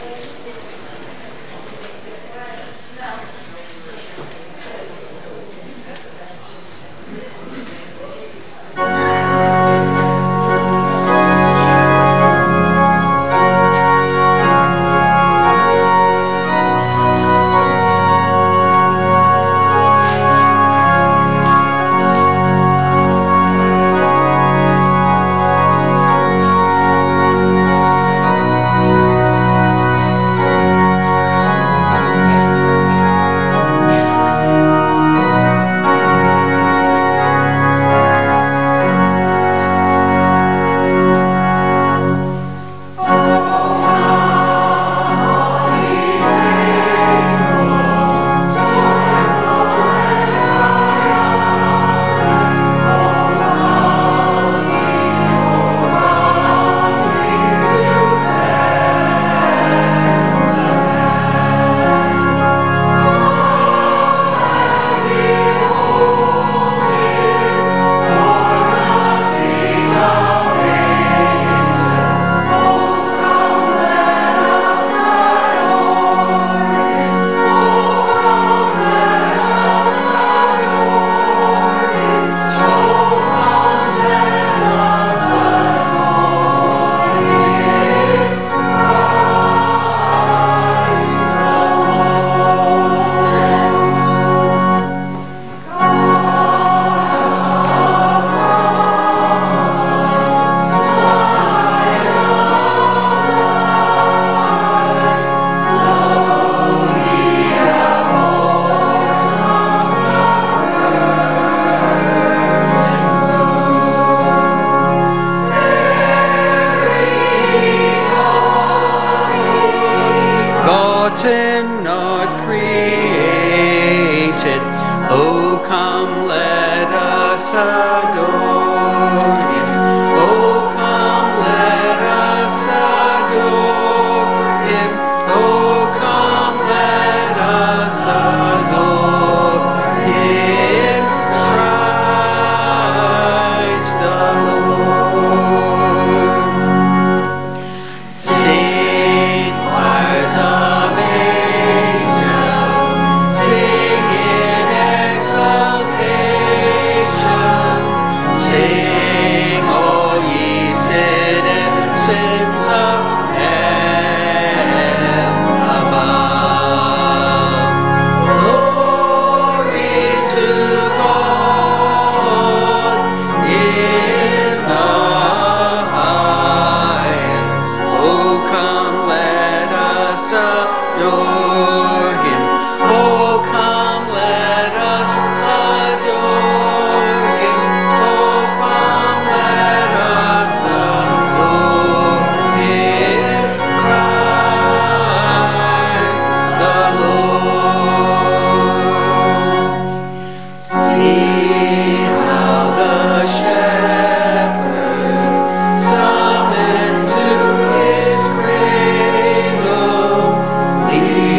Lead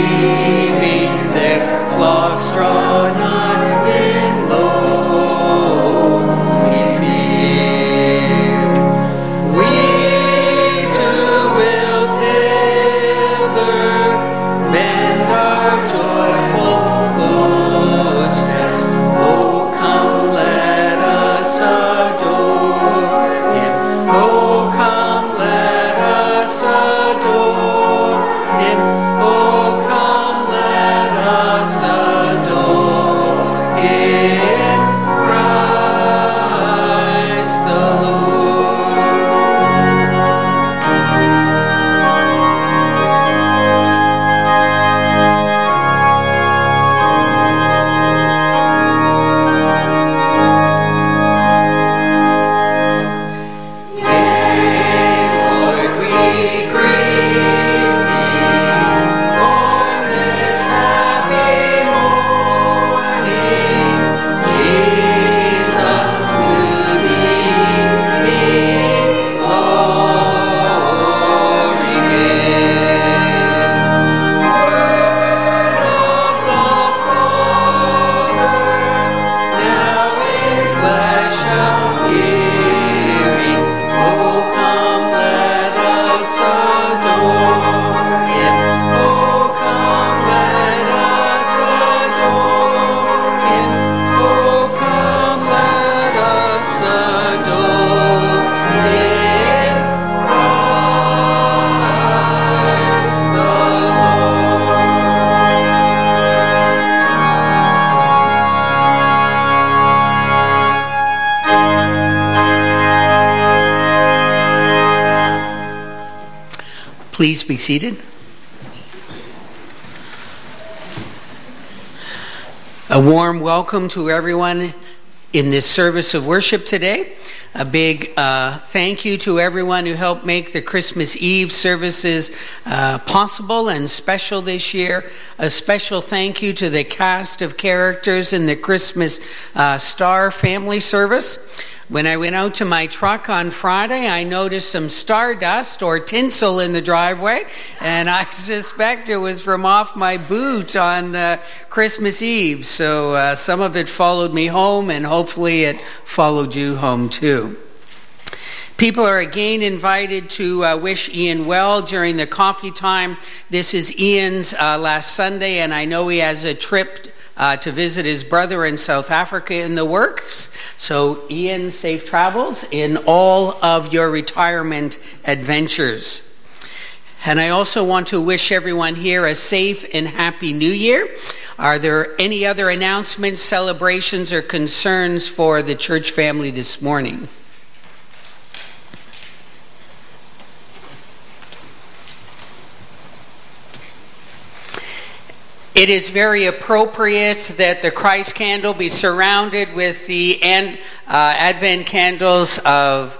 Please be seated. A warm welcome to everyone in this service of worship today. A big thank you to everyone who helped make the Christmas Eve services possible and special this year. A special thank you to the cast of characters in the Christmas Star family service. When I went out to my truck on Friday, I noticed some stardust or tinsel in the driveway, and I suspect it was from off my boot on Christmas Eve. So some of it followed me home, and hopefully it followed you home too. People are again invited to wish Ian well during the coffee time. This is Ian's last Sunday, and I know he has a trip to visit his brother in South Africa in the works. So Ian, safe travels in all of your retirement adventures. And I also want to wish everyone here a safe and happy New Year. Are there any other announcements, celebrations, or concerns for the church family this morning? It is very appropriate that the Christ candle be surrounded with the Advent candles of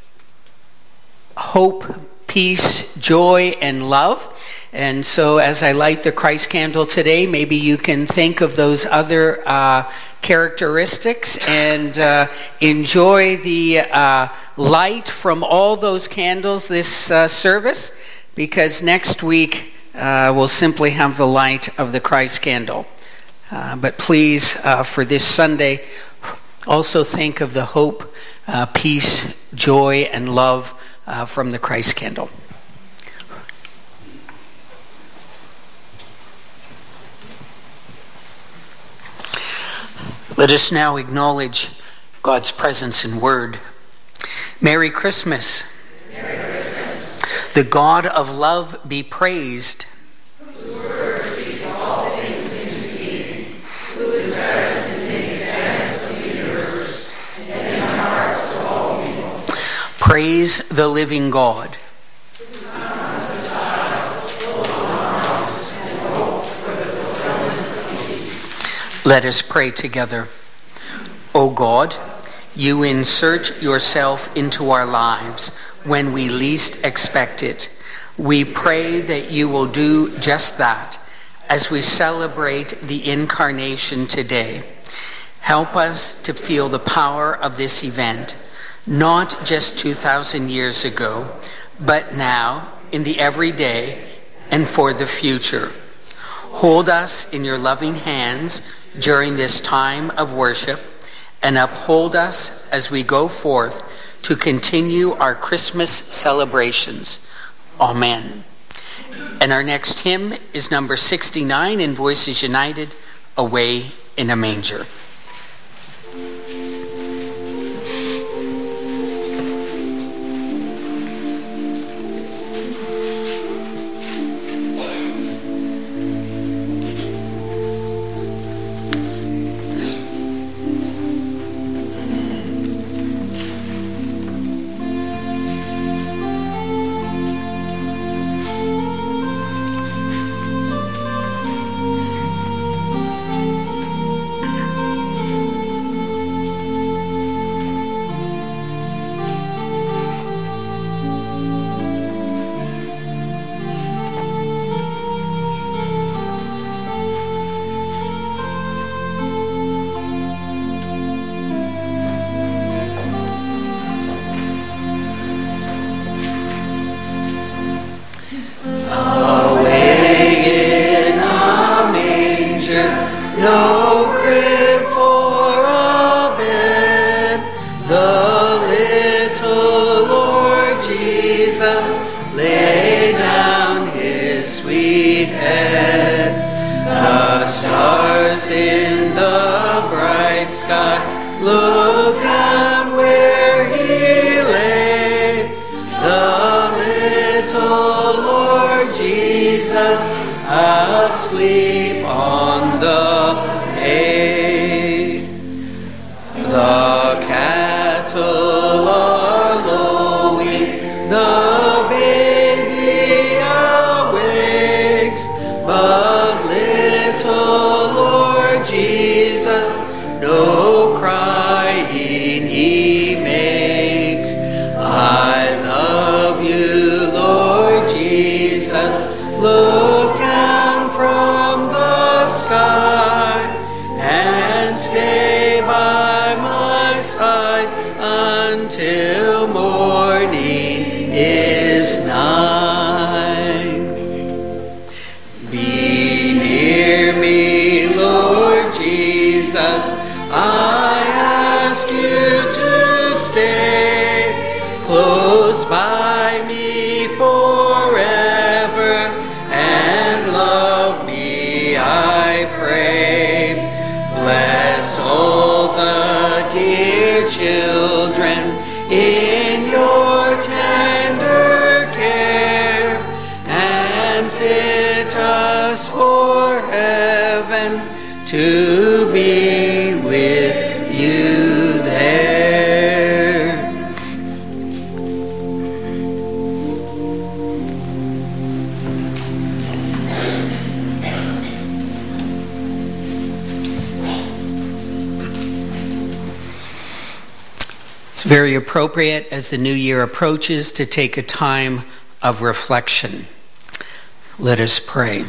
hope, peace, joy, and love. And so as I light the Christ candle today, maybe you can think of those other characteristics and enjoy the light from all those candles this service, because next week we'll simply have the light of the Christ candle. But please, for this Sunday, also think of the hope, peace, joy, and love from the Christ candle. Let us now acknowledge God's presence and word. Merry Christmas. Merry Christmas. The God of love be praised. Whose word speaks all things into being, who is present in the expanse of the universe, and in the hearts of all people. Praise the living God. Let us pray together. O God, you insert yourself into our lives when we least expect it. We pray that you will do just that as we celebrate the incarnation today. Help us to feel the power of this event, not just 2,000 years ago, but now in the everyday and for the future. Hold us in your loving hands during this time of worship, and uphold us as we go forth to continue our Christmas celebrations. Amen. And our next hymn is number 69 in Voices United, Away in a Manger. Asleep on the hay. The cattle are lowing, the baby look down from the sky and stay by my side until morning is nigh. Be near me, Lord Jesus, I ask you to stay close by me forever and love me, I pray. Bless all the dear children in your tender care and fit us for heaven to be with you there. It's very appropriate as the new year approaches to take a time of reflection. Let us pray.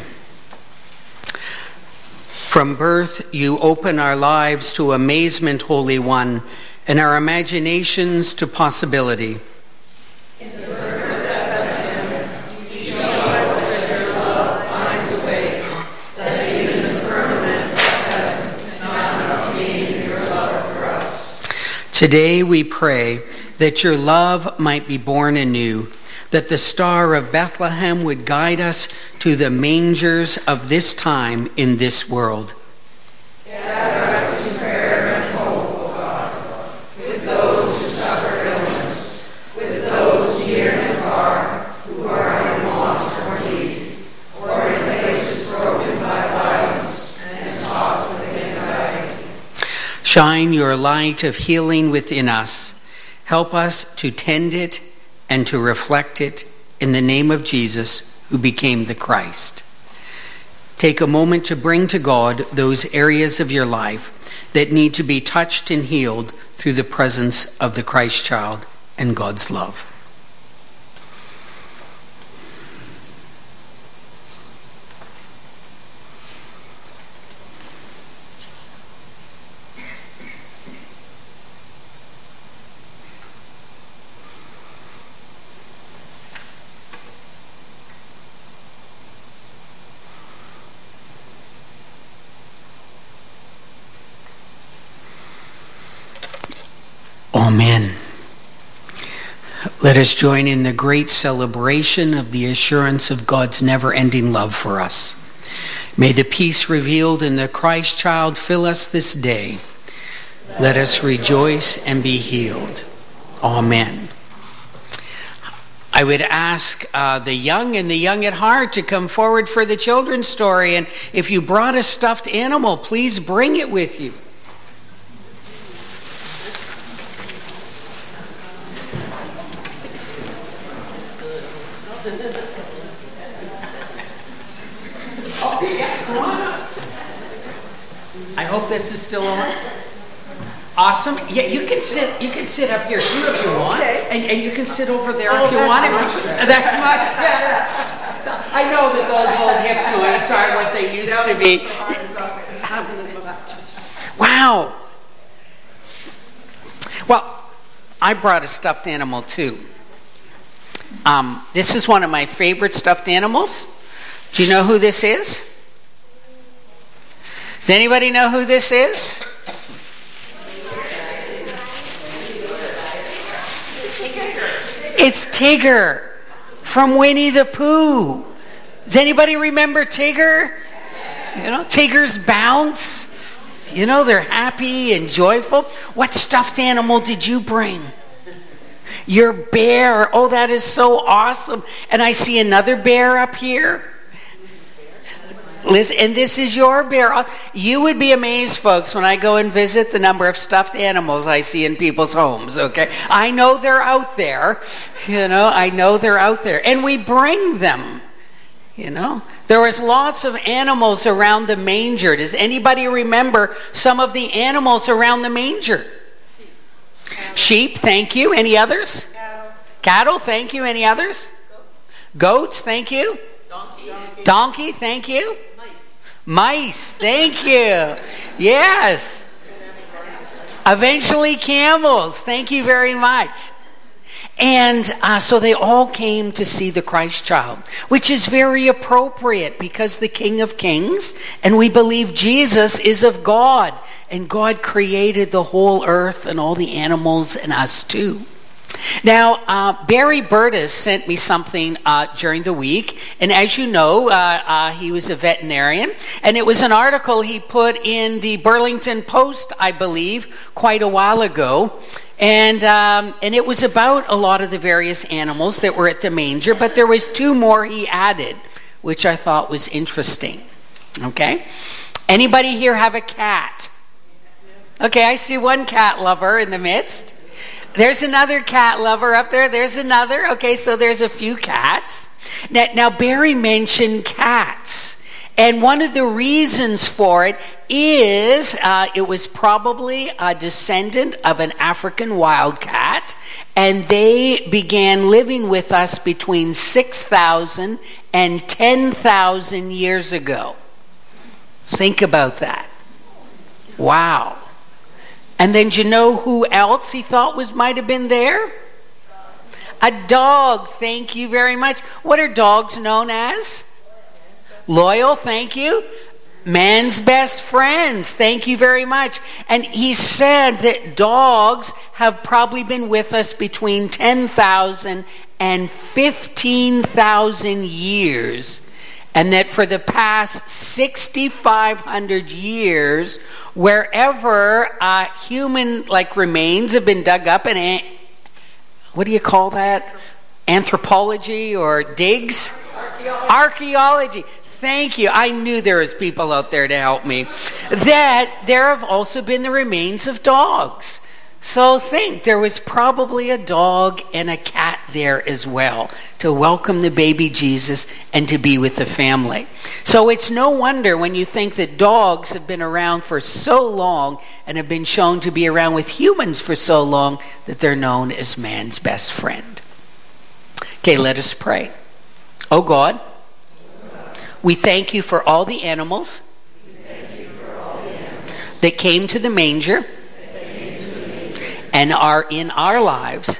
From birth, you open our lives to amazement, Holy One, and our imaginations to possibility. In the birth of Bethlehem, you show us that your love finds a way, that even the firmament of heaven cannot obtain your love for us. Today we pray that your love might be born anew, that the star of Bethlehem would guide us to the mangers of this time in this world. Gather us in prayer and hope, O God, with those who suffer illness, with those near and far, who are in want or need, or in places broken by violence and tossed with anxiety. Shine your light of healing within us. Help us to tend it and to reflect it in the name of Jesus, who became the Christ. Take a moment to bring to God those areas of your life that need to be touched and healed through the presence of the Christ child and God's love. Amen. Let us join in the great celebration of the assurance of God's never-ending love for us. May the peace revealed in the Christ child fill us this day. Let us rejoice and be healed. Amen. I would ask the young and the young at heart to come forward for the children's story. And if you brought a stuffed animal, please bring it with you. I hope this is still on. Awesome. Yeah, you can sit up here too if you want. Okay. And you can sit over there if you want. That's much better. I know that those old hip joints aren't what they used to be. Wow. Well, I brought a stuffed animal too. This is one of my favorite stuffed animals. Do you know who this is? Does anybody know who this is? It's Tigger from Winnie the Pooh. Does anybody remember Tigger? You know, Tigger's bounce. You know, they're happy and joyful. What stuffed animal did you bring? Your bear. Oh, that is so awesome. And I see another bear up here. Liz, and this is your bear. You would be amazed, folks, when I go and visit the number of stuffed animals I see in people's homes, okay? I know they're out there. You know, I know they're out there. And we bring them, you know. There was lots of animals around the manger. Does anybody remember some of the animals around the manger? Sheep, thank you. Any others? Cattle, thank you. Any others? Goats, thank you. Donkey, thank you. Mice, thank you. Yes. Eventually camels, thank you very much. And so they all came to see the Christ child, which is very appropriate because the King of Kings, and we believe Jesus is of God, and God created the whole earth and all the animals and us too. Now, Barry Burtis sent me something during the week, and as you know, he was a veterinarian, and it was an article he put in the Burlington Post, I believe, quite a while ago. And it was about a lot of the various animals that were at the manger, but there was two more he added, which I thought was interesting. Okay? Anybody here have a cat? Okay, I see one cat lover in the midst. There's another cat lover up there. There's another. Okay, so there's a few cats. Now Barry mentioned cats. And one of the reasons for it is it was probably a descendant of an African wildcat, and they began living with us between 6,000 and 10,000 years ago. Think about that. Wow. And then do you know who else he thought might have been there? A dog. Thank you very much. What are dogs known as? Loyal, thank you. Man's best friends, thank you very much. And he said that dogs have probably been with us between 10,000 and 15,000 years. And that for the past 6,500 years, wherever human remains have been dug up, and what do you call that? Anthropology or digs? Archaeology. Thank you. I knew there was people out there to help me. That there have also been the remains of dogs. So think, there was probably a dog and a cat there as well to welcome the baby Jesus and to be with the family. So it's no wonder when you think that dogs have been around for so long and have been shown to be around with humans for so long that they're known as man's best friend. Okay, let us pray. Oh God, we thank you for all the animals that came to the manger and are in our lives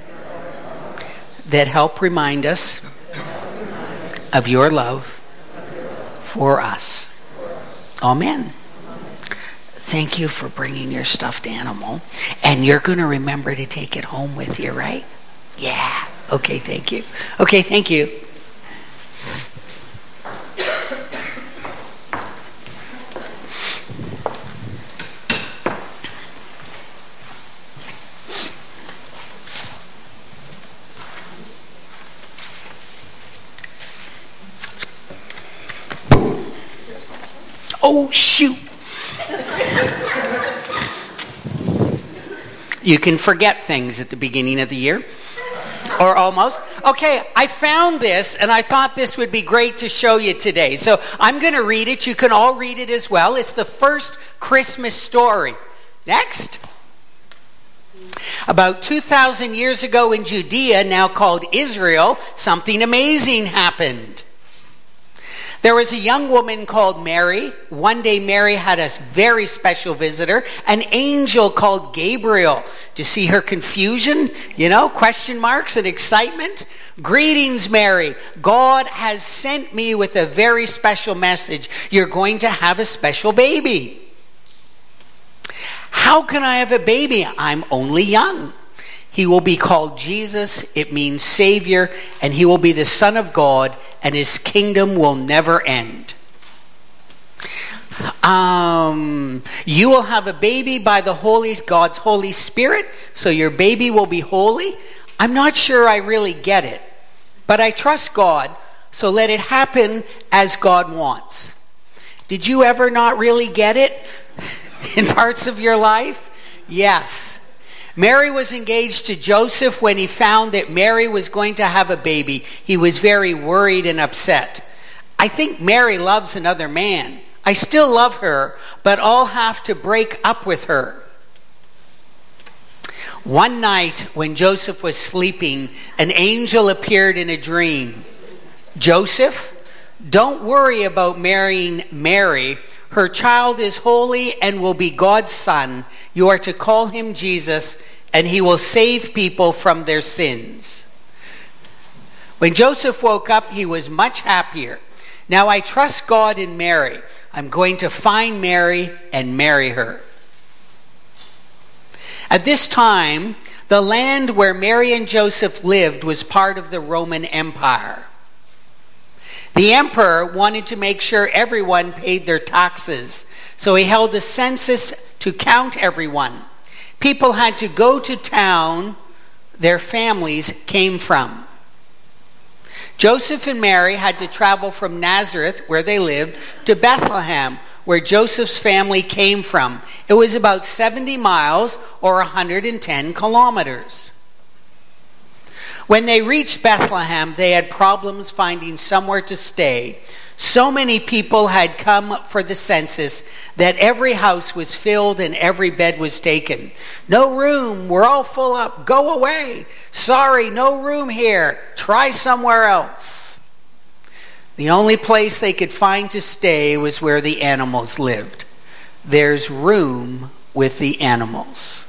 that help remind us of your love for us. Amen. Thank you for bringing your stuffed animal. And you're going to remember to take it home with you, right? Yeah. Okay, thank you. Okay, thank you. Oh, shoot. You can forget things at the beginning of the year. Or almost. Okay, I found this, and I thought this would be great to show you today. So I'm going to read it. You can all read it as well. It's the first Christmas story. Next. About 2,000 years ago in Judea, now called Israel, something amazing happened. There was a young woman called Mary. One day Mary had a very special visitor, an angel called Gabriel. Do you see her confusion? Question marks and excitement. Greetings, Mary. God has sent me with a very special message. You're going to have a special baby. How can I have a baby? I'm only young. He will be called Jesus. It means Savior, and he will be the Son of God, and his kingdom will never end. You will have a baby by God's Holy Spirit, so your baby will be holy. I'm not sure I really get it, but I trust God, so let it happen as God wants. Did you ever not really get it in parts of your life? Yes. Mary was engaged to Joseph when he found that Mary was going to have a baby. He was very worried and upset. I think Mary loves another man. I still love her, but I'll have to break up with her. One night when Joseph was sleeping, an angel appeared in a dream. Joseph, Don't worry about marrying Mary. Her child is holy and will be God's son. You are to call him Jesus, and he will save people from their sins." When Joseph woke up, he was much happier. "Now I trust God in Mary. I'm going to find Mary and marry her." At this time, the land where Mary and Joseph lived was part of the Roman Empire. The emperor wanted to make sure everyone paid their taxes, so he held a census to count everyone. People had to go to town their families came from. Joseph and Mary had to travel from Nazareth, where they lived, to Bethlehem, where Joseph's family came from. It was about 70 miles or 110 kilometers. When they reached Bethlehem, they had problems finding somewhere to stay. So many people had come for the census that every house was filled and every bed was taken. "No room, we're all full up, go away. Sorry, no room here, try somewhere else." The only place they could find to stay was where the animals lived. There's room with the animals.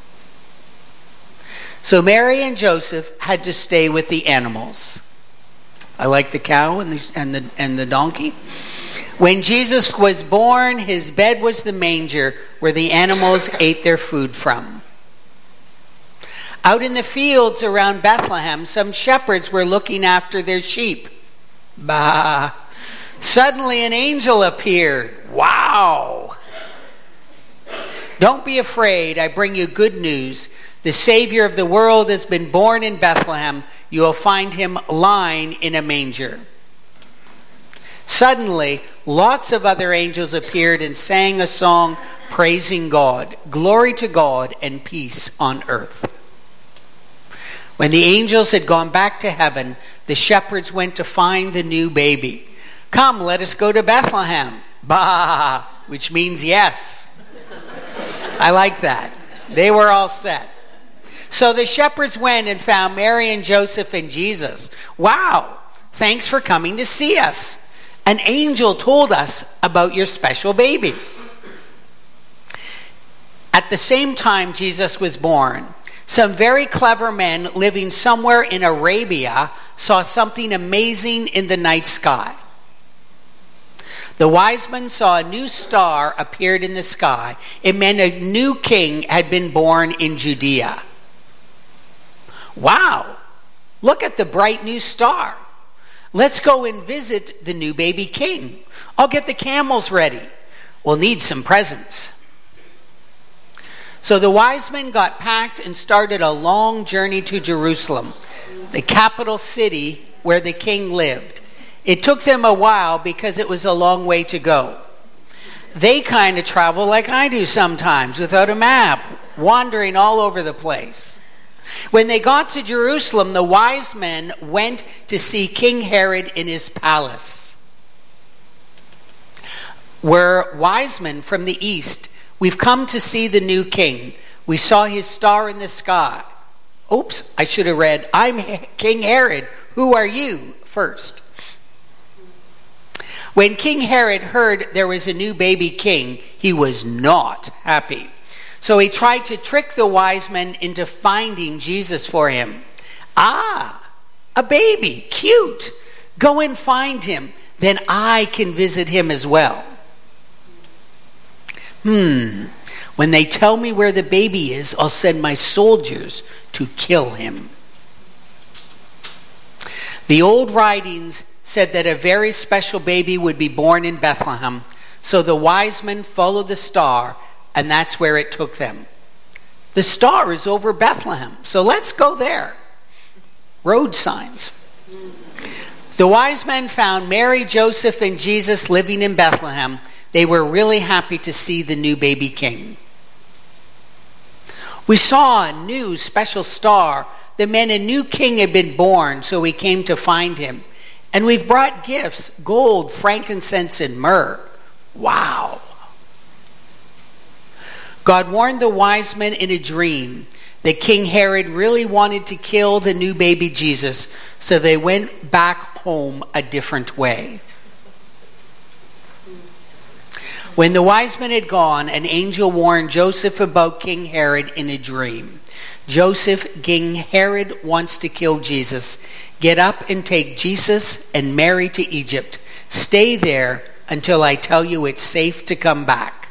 So Mary and Joseph had to stay with the animals. I like the cow and the donkey. When Jesus was born, his bed was the manger where the animals ate their food from. Out in the fields around Bethlehem, some shepherds were looking after their sheep. Bah! Suddenly an angel appeared. Wow! "Don't be afraid, I bring you good news. The Savior of the world has been born in Bethlehem. You will find him lying in a manger." Suddenly, lots of other angels appeared and sang a song praising God. "Glory to God and peace on earth." When the angels had gone back to heaven, the shepherds went to find the new baby. "Come, let us go to Bethlehem." Bah, which means yes. I like that. They were all set. So the shepherds went and found Mary and Joseph and Jesus. "Wow, thanks for coming to see us. An angel told us about your special baby." At the same time Jesus was born, some very clever men living somewhere in Arabia saw something amazing in the night sky. The wise men saw a new star appeared in the sky. It meant a new king had been born in Judea. "Wow, look at the bright new star. Let's go and visit the new baby king. I'll get the camels ready. We'll need some presents." So the wise men got packed and started a long journey to Jerusalem, the capital city where the king lived. It took them a while because it was a long way to go. They kind of travel like I do sometimes, without a map, wandering all over the place. When they got to Jerusalem, the wise men went to see King Herod in his palace. We're wise men from the east. We've come to see the new king. We saw his star in the sky. Oops, I should have read, "I'm King Herod. Who are you?" first. When King Herod heard there was a new baby king, he was not happy. So he tried to trick the wise men into finding Jesus for him. "Ah, a baby, cute. Go and find him. Then I can visit him as well." When they tell me where the baby is, I'll send my soldiers to kill him. The old writings said that a very special baby would be born in Bethlehem. So the wise men followed the star, and that's where it took them. The star is over Bethlehem, so let's go there. Road signs. The wise men found Mary, Joseph, and Jesus living in Bethlehem. They were really happy to see the new baby king. We saw a new special star that meant a new king had been born, so we came to find him. And we've brought gifts, gold, frankincense, and myrrh. Wow. God warned the wise men in a dream that King Herod really wanted to kill the new baby Jesus, so they went back home a different way. When the wise men had gone, an angel warned Joseph about King Herod in a dream. Joseph, King Herod wants to kill Jesus. Get up and take Jesus and Mary to Egypt. Stay there until I tell you it's safe to come back.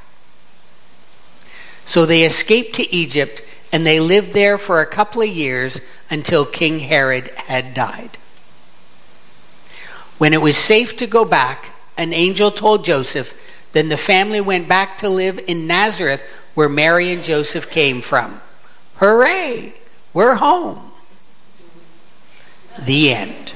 So they escaped to Egypt, and they lived there for a couple of years until King Herod had died. When it was safe to go back, an angel told Joseph. Then the family went back to live in Nazareth, where Mary and Joseph came from. Hooray! We're home. The end.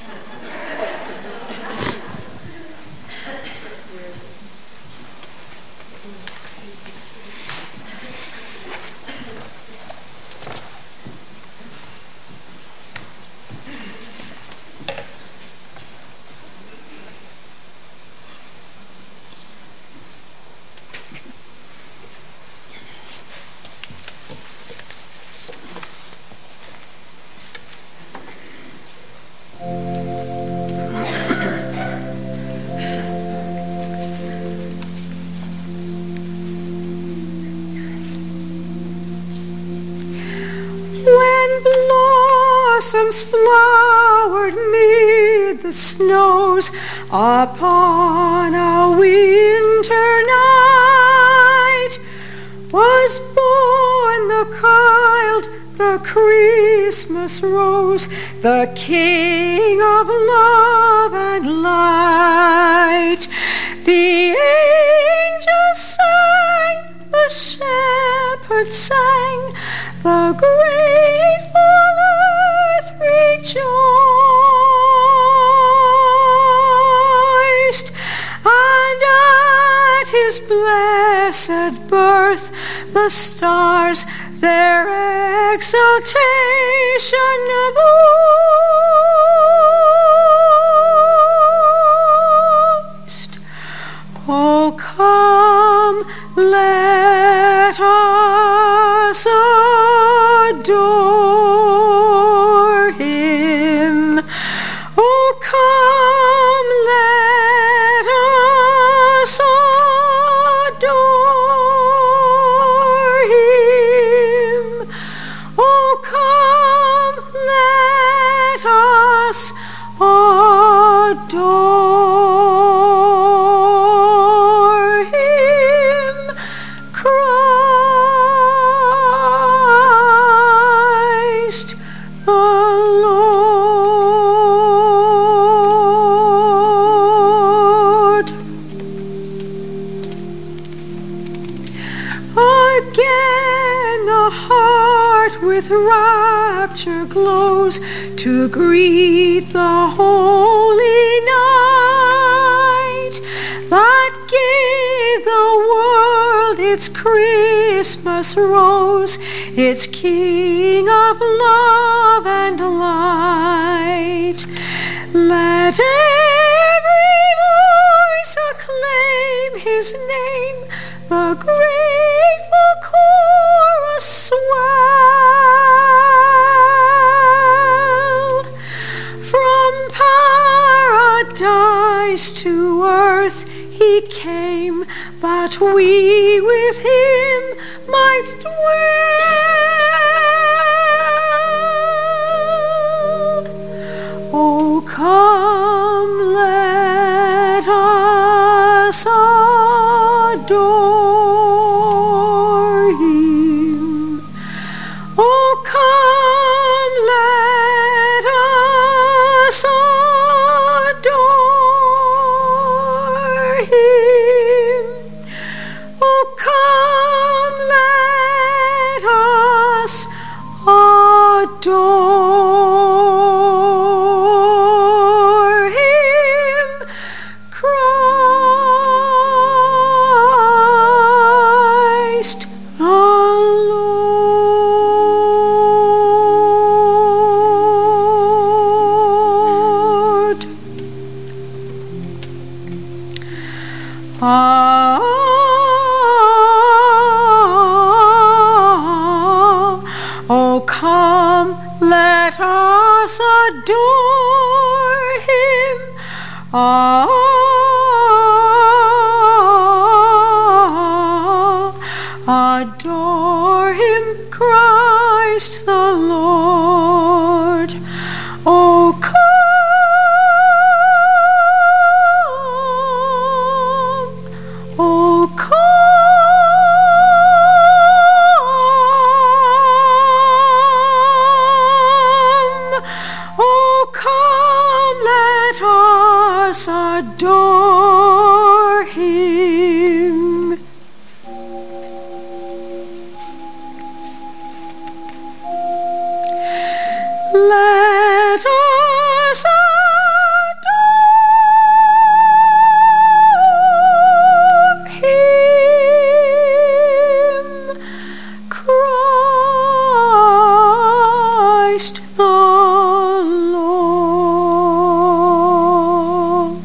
Flowered mid the snows upon a winter night was born the child, the Christmas rose, the King of love and light. The angels sang, the shepherds sang, the grateful earth rejoiced, and at his blessed birth the stars their exultation voiced. Oh, come, let us adore him. Oh, come, let us adore him. Oh, come, let us adore him. Christ the Lord. Again the heart with rapture glows to greet the holy night that gave the world its Christmas rose, its King of love and light. Let every voice acclaim his name, the grateful chorus swell. From paradise to earth he came, that we with him might dwell. Oh, come, let us adore him. Oh, come, let us adore him. Oh, come, let us adore him. Christ the Lord. Oh, come, let us adore him. adore him. Let us adore him, Christ the Lord.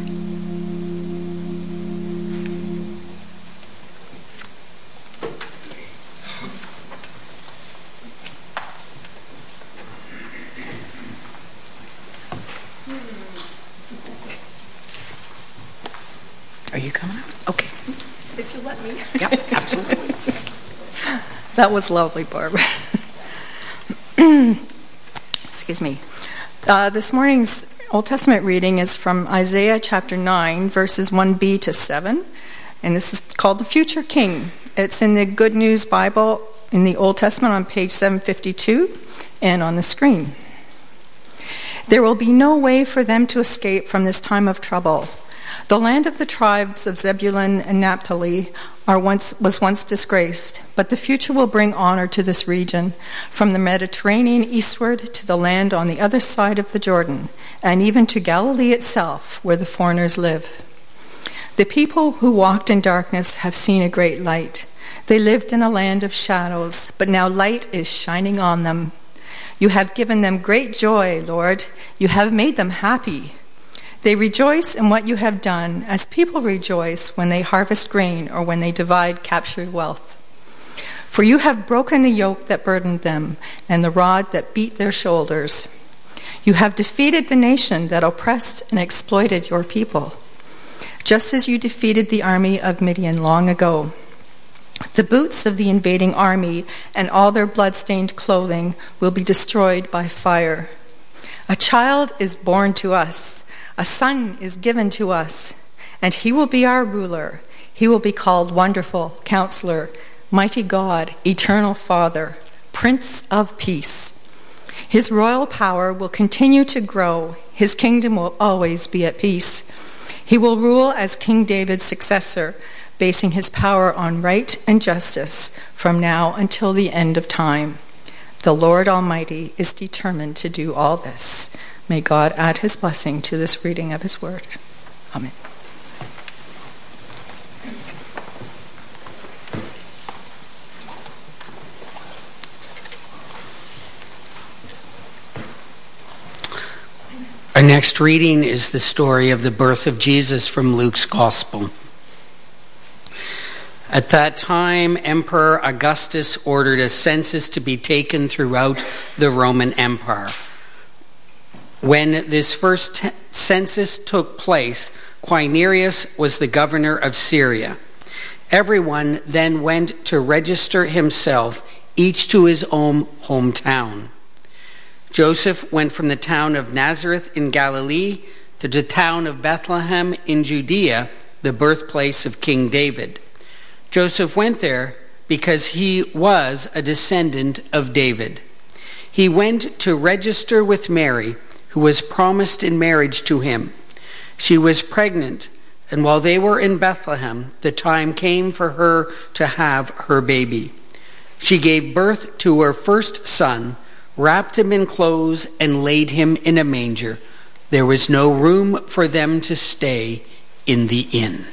Are you coming up? Okay. If you let me. Yep, absolutely. That was lovely, Barb. Excuse me. This morning's Old Testament reading is from Isaiah chapter 9, verses 1b to 7, and this is called The Future King. It's in the Good News Bible in the Old Testament on page 752 and on the screen. There will be no way for them to escape from this time of trouble. The land of the tribes of Zebulun and Naphtali was once disgraced, but the future will bring honor to this region, from the Mediterranean eastward to the land on the other side of the Jordan, and even to Galilee itself, where the foreigners live. The people who walked in darkness have seen a great light. They lived in a land of shadows, but now light is shining on them. You have given them great joy, Lord. You have made them happy. They rejoice in what you have done, as people rejoice when they harvest grain or when they divide captured wealth. For you have broken the yoke that burdened them and the rod that beat their shoulders. You have defeated the nation that oppressed and exploited your people, just as you defeated the army of Midian long ago. The boots of the invading army and all their blood-stained clothing will be destroyed by fire. A child is born to us. A son is given to us, and he will be our ruler. He will be called Wonderful Counselor, Mighty God, Eternal Father, Prince of Peace. His royal power will continue to grow. His kingdom will always be at peace. He will rule as King David's successor, basing his power on right and justice from now until the end of time. The Lord Almighty is determined to do all this. May God add his blessing to this reading of his word. Amen. Our next reading is the story of the birth of Jesus from Luke's Gospel. At that time, Emperor Augustus ordered a census to be taken throughout the Roman Empire. When this first census took place, Quirinius was the governor of Syria. Everyone then went to register himself, each to his own hometown. Joseph went from the town of Nazareth in Galilee to the town of Bethlehem in Judea, the birthplace of King David. Joseph went there because he was a descendant of David. He went to register with Mary, who was promised in marriage to him. She was pregnant, and while they were in Bethlehem, the time came for her to have her baby. She gave birth to her first son, wrapped him in clothes, and laid him in a manger. There was no room for them to stay in the inn.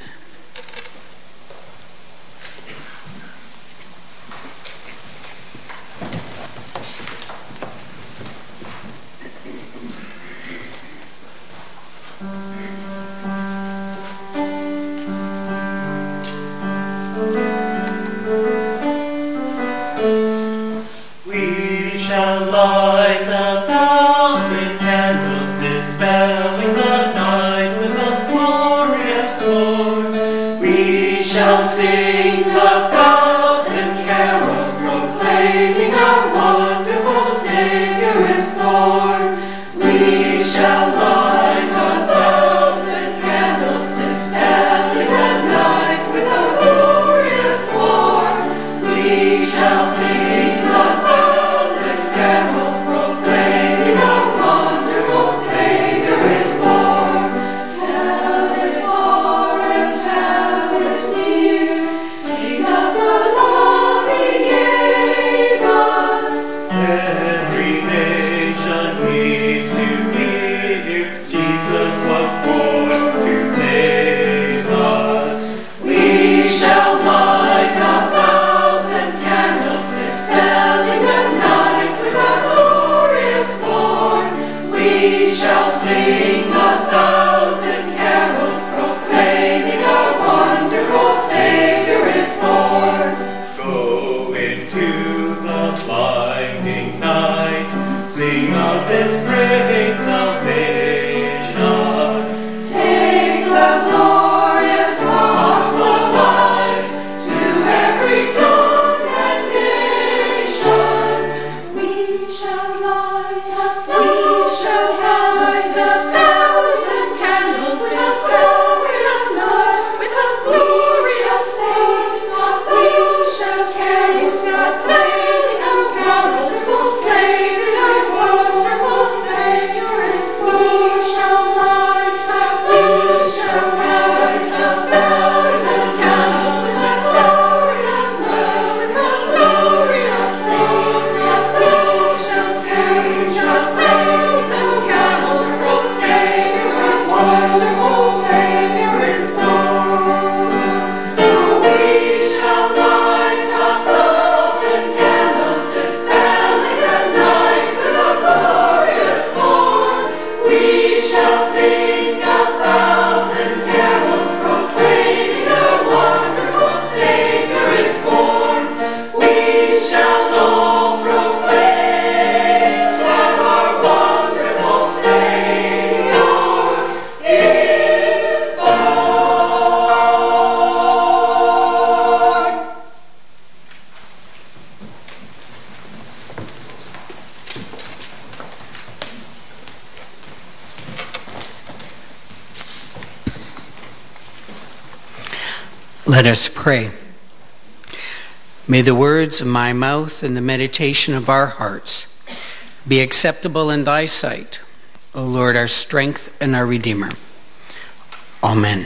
Let us pray. May the words of my mouth and the meditation of our hearts be acceptable in thy sight, O Lord, our strength and our Redeemer. Amen.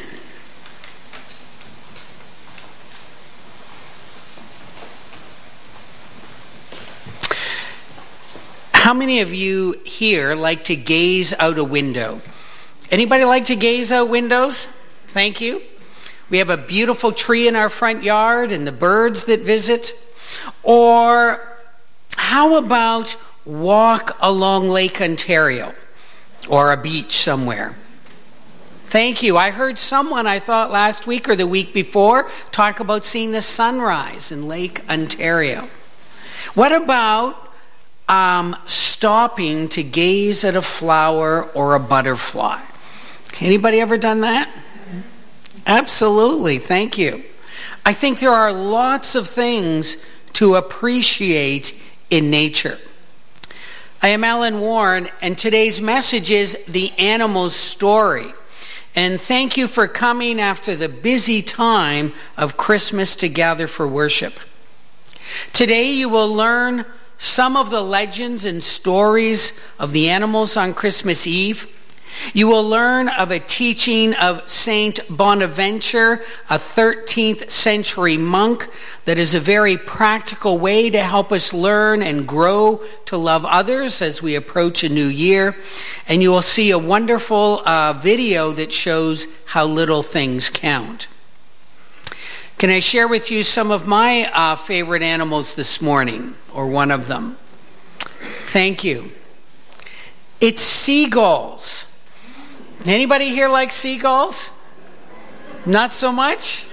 How many of you here like to gaze out a window? Anybody like to gaze out windows? Thank you. We have a beautiful tree in our front yard and the birds that visit. Or how about walk along Lake Ontario or a beach somewhere? Thank you. I heard someone, I thought last week or the week before, talk about seeing the sunrise in Lake Ontario. What about stopping to gaze at a flower or a butterfly? Anybody ever done that? Absolutely. Thank you. I think there are lots of things to appreciate in nature. I am Alan Warren, and today's message is The Animal's Story. And thank you for coming after the busy time of Christmas to gather for worship. Today you will learn some of the legends and stories of the animals on Christmas Eve. You will learn of a teaching of Saint Bonaventure, a 13th century monk, that is a very practical way to help us learn and grow to love others as we approach a new year. And you will see a wonderful video that shows how little things count. Can I share with you some of my favorite animals this morning, or one of them? Thank you. It's seagulls. Anybody here like seagulls? Not so much?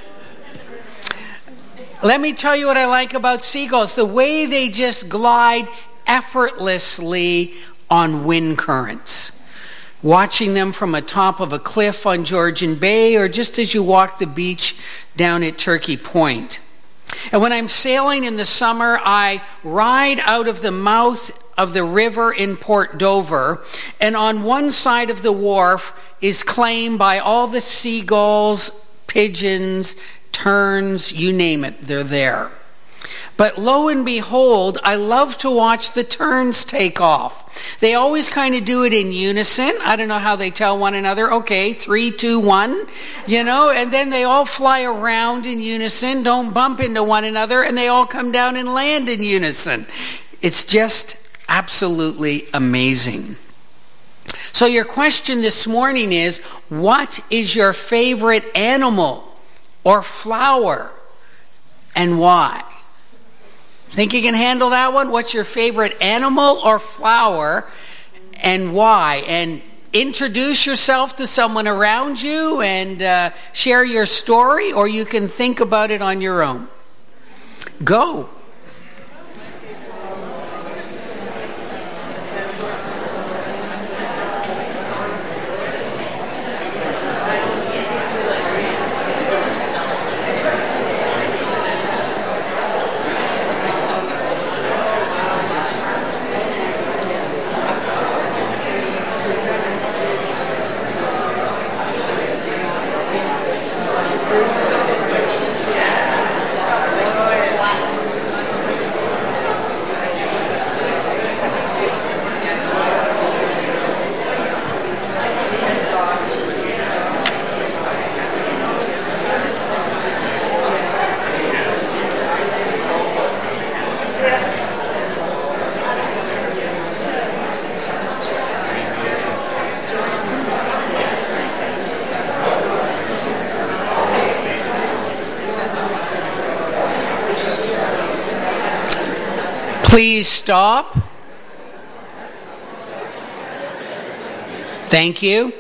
Let me tell you what I like about seagulls. The way they just glide effortlessly on wind currents. Watching them from atop of a cliff on Georgian Bay, or just as you walk the beach down at Turkey Point. And when I'm sailing in the summer, I ride out of the mouth of the river in Port Dover, and on one side of the wharf is claimed by all the seagulls, pigeons, terns, you name it, they're there. But lo and behold, I love to watch the terns take off. They always kind of do it in unison. I don't know how they tell one another, okay, 3, 2, 1, and then they all fly around in unison, don't bump into one another, and they all come down and land in unison. It's just absolutely amazing. So your question this morning is, what is your favorite animal or flower, and why? Think you can handle that one? What's your favorite animal or flower, and why? And introduce yourself to someone around you and share your story, or you can think about it on your own. Go. Please stop. Thank you.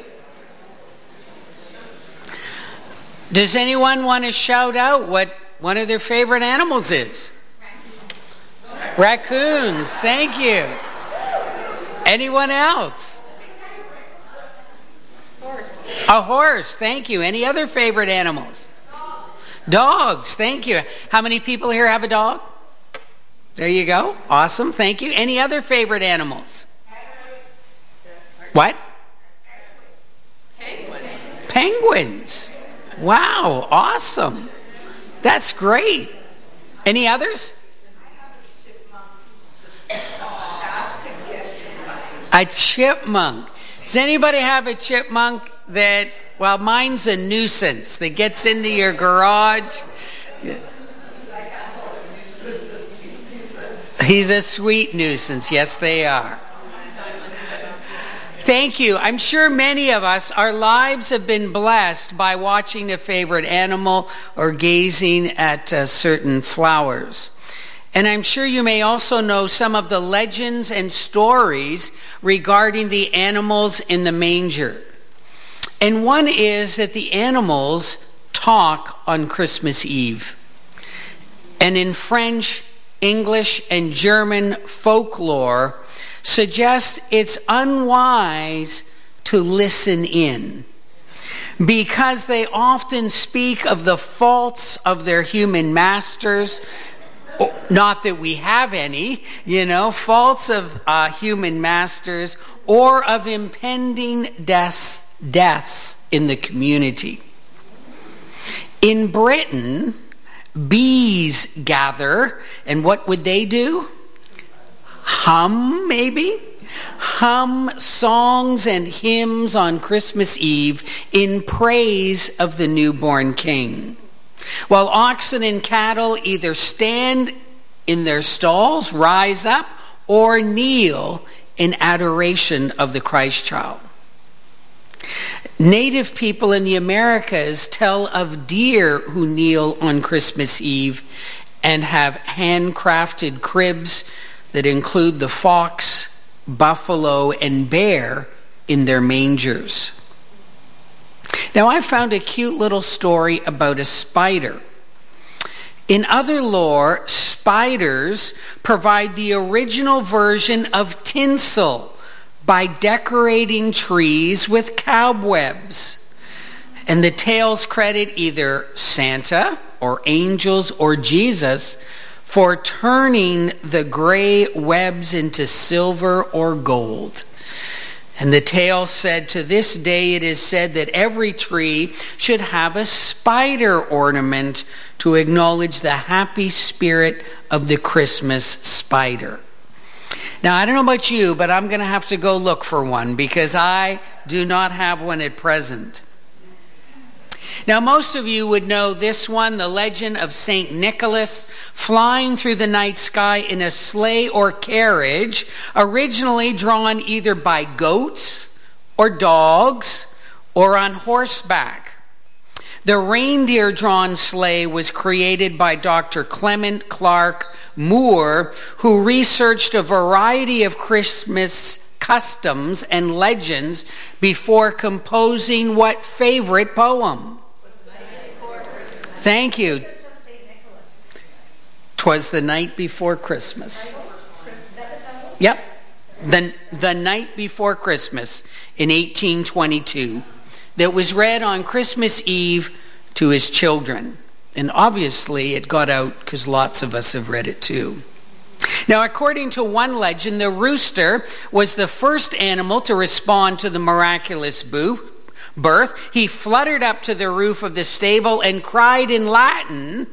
Does anyone want to shout out what one of their favorite animals is? Raccoons. Thank you. Anyone else? Horse. A horse. Thank you. Any other favorite animals? Dogs. Thank you. How many people here have a dog? There you go. Awesome. Thank you. Any other favorite animals? What? Penguins. Wow. Awesome. That's great. Any others? A chipmunk. Does anybody have a chipmunk that, well, mine's a nuisance that gets into your garage? He's a sweet nuisance. Yes, they are. Thank you. I'm sure many of us, our lives have been blessed by watching a favorite animal or gazing at certain flowers. And I'm sure you may also know some of the legends and stories regarding the animals in the manger. And one is that the animals talk on Christmas Eve. And in French, English, and German folklore suggests it's unwise to listen in, because they often speak of the faults of their human masters. Not that we have any, faults of human masters, or of impending deaths in the community. In Britain, bees gather, and what would they do? Hum songs and hymns on Christmas Eve in praise of the newborn king. While oxen and cattle either stand in their stalls, rise up, or kneel in adoration of the Christ child. Native people in the Americas tell of deer who kneel on Christmas Eve and have handcrafted cribs that include the fox, buffalo, and bear in their mangers. Now, I found a cute little story about a spider. In other lore, spiders provide the original version of tinsel by decorating trees with cobwebs. And the tales credit either Santa or angels or Jesus for turning the gray webs into silver or gold. And the tale said, to this day it is said that every tree should have a spider ornament to acknowledge the happy spirit of the Christmas spider. Now, I don't know about you, but I'm going to have to go look for one because I do not have one at present. Now, most of you would know this one, the legend of St. Nicholas flying through the night sky in a sleigh or carriage, originally drawn either by goats or dogs or on horseback. The reindeer-drawn sleigh was created by Dr. Clement Clark Moore, who researched a variety of Christmas customs and legends before composing what favorite poem? Thank you. 'Twas the night before Christmas. Yep. The night before Christmas in 1822 that was read on Christmas Eve to his children. And obviously it got out because lots of us have read it too. Now, according to one legend, the rooster was the first animal to respond to the miraculous birth. He fluttered up to the roof of the stable and cried in Latin,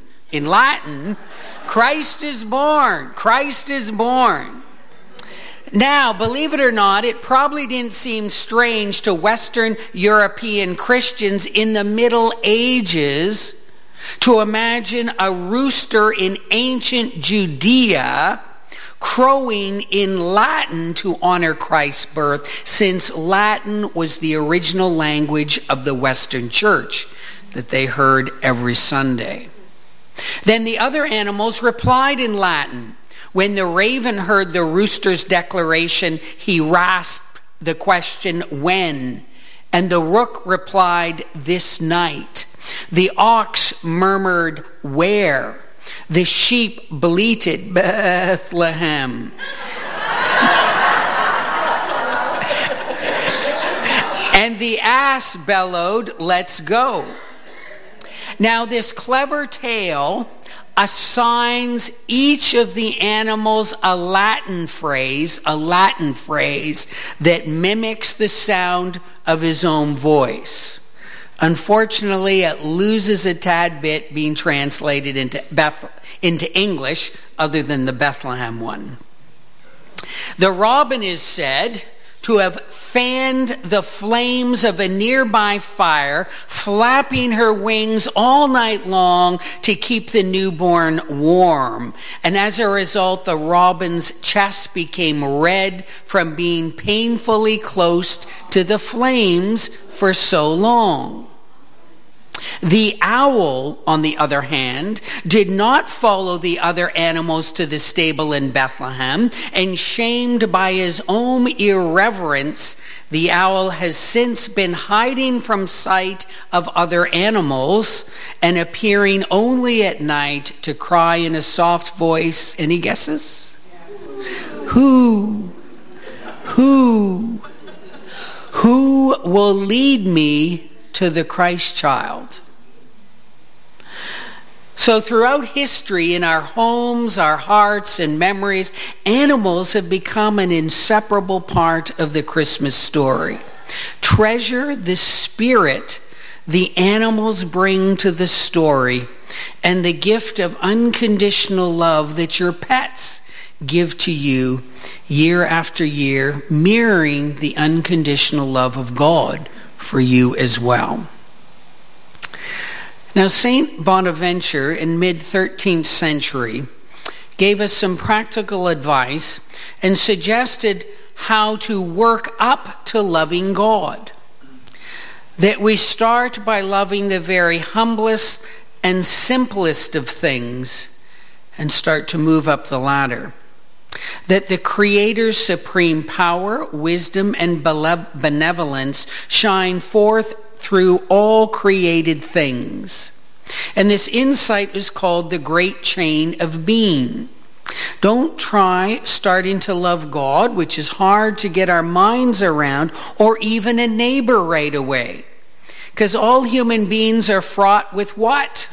Christ is born, Christ is born. Now, believe it or not, it probably didn't seem strange to Western European Christians in the Middle Ages to imagine a rooster in ancient Judea crowing in Latin to honor Christ's birth, since Latin was the original language of the Western Church that they heard every Sunday. Then the other animals replied in Latin. When the raven heard the rooster's declaration, he rasped the question, when? And the rook replied, this night. The ox murmured, where? The sheep bleated, Bethlehem. And the ass bellowed, let's go. Now, this clever tale assigns each of the animals a Latin phrase that mimics the sound of his own voice. Unfortunately, it loses a tad bit being translated into English, other than the Bethlehem one. The robin is said to have fanned the flames of a nearby fire, flapping her wings all night long to keep the newborn warm. And as a result, the robin's chest became red from being painfully close to the flames for so long. The owl, on the other hand, did not follow the other animals to the stable in Bethlehem, and shamed by his own irreverence, the owl has since been hiding from sight of other animals and appearing only at night to cry in a soft voice. Any guesses? Who will lead me to the Christ child? So throughout history, in our homes, our hearts, and memories, animals have become an inseparable part of the Christmas story. Treasure the spirit the animals bring to the story and the gift of unconditional love that your pets give to you year after year, mirroring the unconditional love of God for you as well. Now, Saint Bonaventure in mid-13th century gave us some practical advice and suggested how to work up to loving God. That we start by loving the very humblest and simplest of things and start to move up the ladder. That the Creator's supreme power, wisdom, and benevolence shine forth through all created things. And this insight is called the Great Chain of Being. Don't try starting to love God, which is hard to get our minds around, or even a neighbor right away. Because all human beings are fraught with what?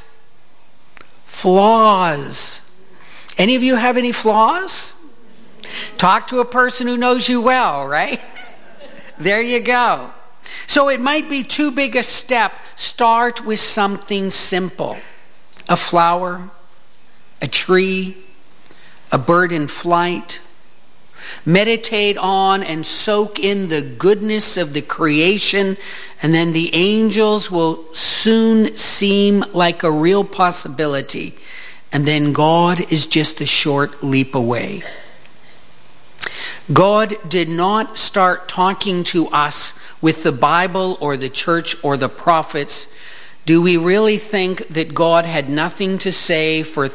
Flaws. Any of you have any flaws? Talk to a person who knows you well, right? There you go. So it might be too big a step. Start with something simple. A flower, a tree, a bird in flight. Meditate on and soak in the goodness of the creation, and then the angels will soon seem like a real possibility. And then God is just a short leap away. God did not start talking to us with the Bible or the church or the prophets. Do we really think that God had nothing to say for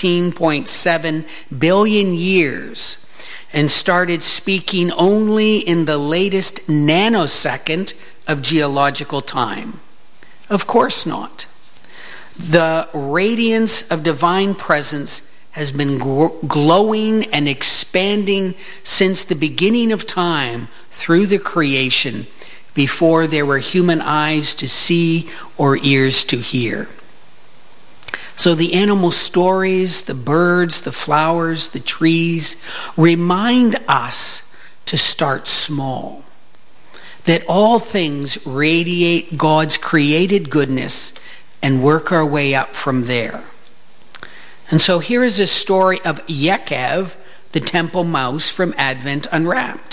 13.7 billion years and started speaking only in the latest nanosecond of geological time? Of course not. The radiance of divine presence has been glowing and expanding since the beginning of time through the creation, before there were human eyes to see or ears to hear. So the animal stories, the birds, the flowers, the trees, remind us to start small. That all things radiate God's created goodness and work our way up from there. And so here is a story of Yaakov, the temple mouse, from Advent Unwrapped.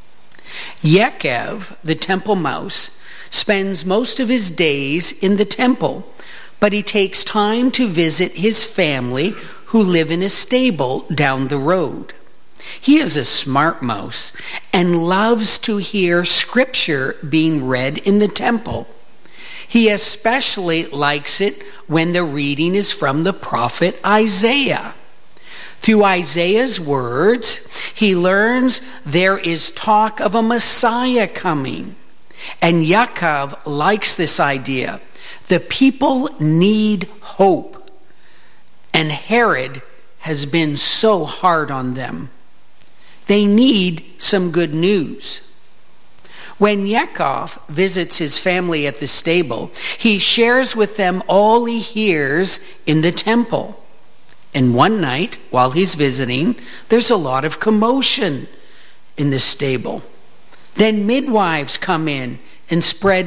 Yaakov, the temple mouse, spends most of his days in the temple, but he takes time to visit his family who live in a stable down the road. He is a smart mouse and loves to hear scripture being read in the temple. He especially likes it when the reading is from the prophet Isaiah. Through Isaiah's words, he learns there is talk of a Messiah coming. And Yaakov likes this idea. The people need hope. And Herod has been so hard on them. They need some good news. When Yaakov visits his family at the stable, he shares with them all he hears in the temple. And one night, while he's visiting, there's a lot of commotion in the stable. Then midwives come in and spread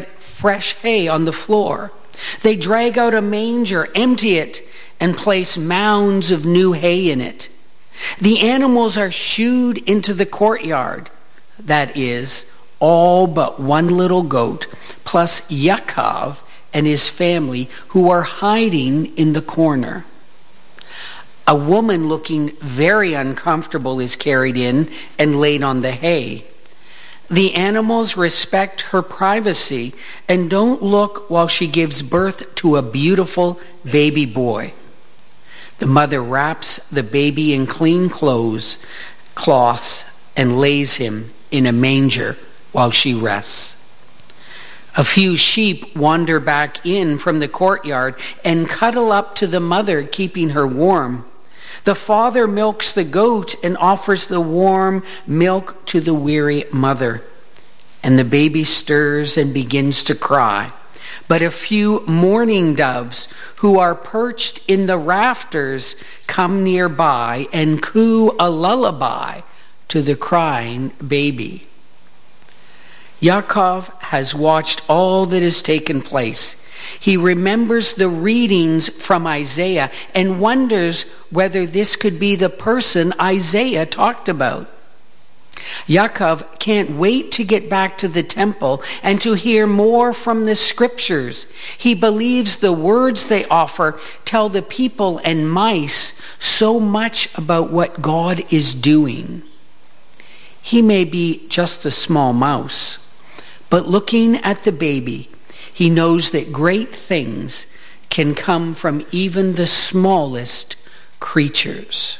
fresh hay on the floor. They drag out a manger, empty it, and place mounds of new hay in it. The animals are shooed into the courtyard. That is, all but one little goat, plus Yaakov and his family, who are hiding in the corner. A woman looking very uncomfortable is carried in and laid on the hay. The animals respect her privacy and don't look while she gives birth to a beautiful baby boy. The mother wraps the baby in clean cloths and lays him in a manger while she rests. A few sheep wander back in from the courtyard and cuddle up to the mother, keeping her warm. The father milks the goat and offers the warm milk to the weary mother. And the baby stirs and begins to cry. But a few mourning doves who are perched in the rafters come nearby and coo a lullaby to the crying baby. Yaakov has watched all that has taken place. He remembers the readings from Isaiah and wonders whether this could be the person Isaiah talked about. Yaakov can't wait to get back to the temple and to hear more from the scriptures. He believes the words they offer tell the people and mice so much about what God is doing. He may be just a small mouse, but looking at the baby, he knows that great things can come from even the smallest creatures.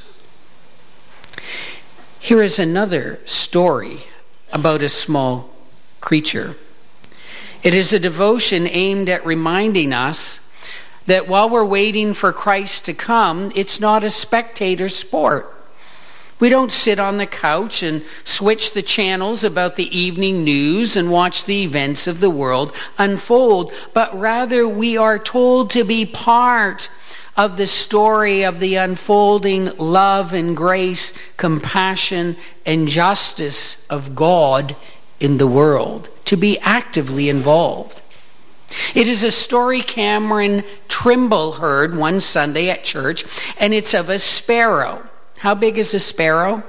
Here is another story about a small creature. It is a devotion aimed at reminding us that while we're waiting for Christ to come, it's not a spectator sport. We don't sit on the couch and switch the channels about the evening news and watch the events of the world unfold, but rather we are told to be part of the story of the unfolding love and grace, compassion and justice of God in the world, to be actively involved. It is a story Cameron Trimble heard one Sunday at church, and it's of a sparrow. How big is a sparrow?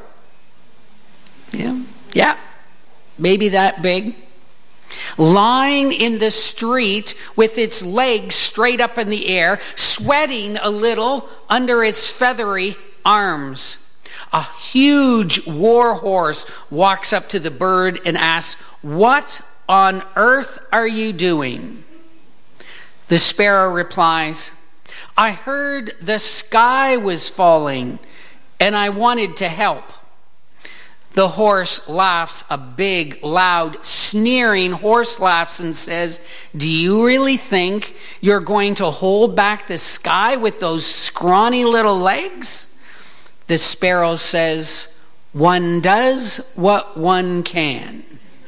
Yeah, maybe that big. Lying in the street with its legs straight up in the air, sweating a little under its feathery arms. A huge war horse walks up to the bird and asks, "What on earth are you doing?" The sparrow replies, "I heard the sky was falling and I wanted to help." The horse laughs, a big, loud, sneering horse laughs and says, "Do you really think you're going to hold back the sky with those scrawny little legs?" The sparrow says, "One does what one can."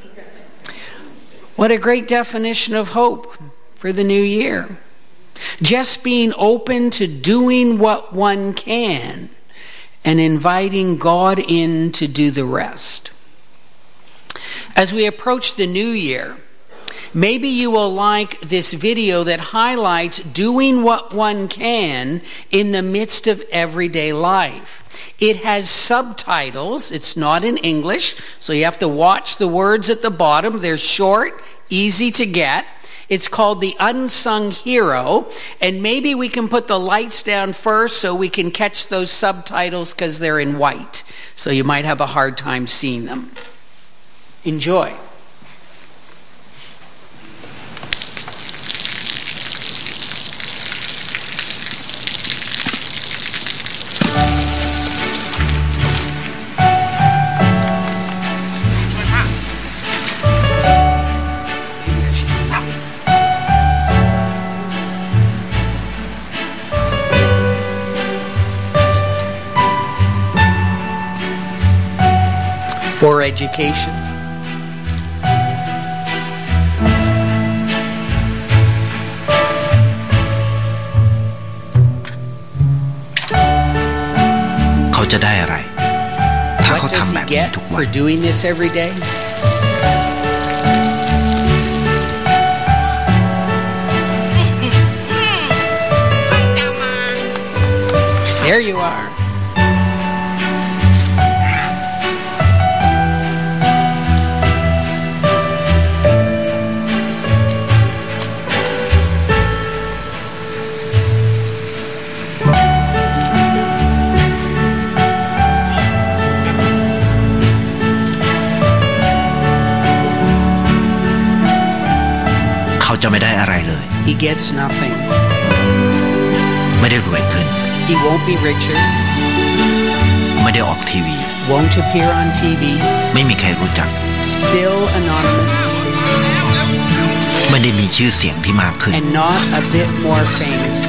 What a great definition of hope for the new year. Just being open to doing what one can and inviting God in to do the rest. As we approach the new year, maybe you will like this video that highlights doing what one can in the midst of everyday life. It has subtitles. It's not in English, so you have to watch the words at the bottom. They're short, easy to get. It's called The Unsung Hero, and maybe we can put the lights down first so we can catch those subtitles because they're in white, so you might have a hard time seeing them. Enjoy. For education. What does he get for doing this every day? you are. เขาจะไม่ได้อะไรเลย He gets nothing. ไม่ได้รวยขึ้น He won't be richer. ไม่ได้ออกทีวี Won't appear on TV. ไม่มีใครรู้จัก Still anonymous. ไม่ได้มีชื่อเสียงที่มากขึ้น And not a bit more famous.